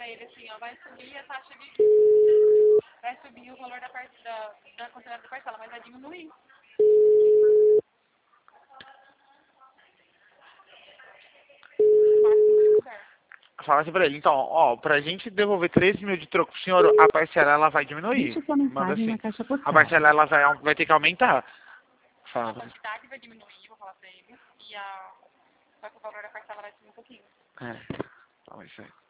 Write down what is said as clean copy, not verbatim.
pra ele assim, ó, vai subir a taxa de... Vai subir o valor da quantidade da parcela, mas vai diminuir. Máximo que puder. Fala assim pra ele, então, ó, pra gente devolver 13 mil de troco pro senhor, a parcela ela vai diminuir. Deixe sua Manda mensagem assim. na caixa A postal. parcela ela vai ter que aumentar. A Fala. quantidade vai diminuir, vou falar pra ele. Só que o valor da parcela vai subir um pouquinho. É. Fala isso aí.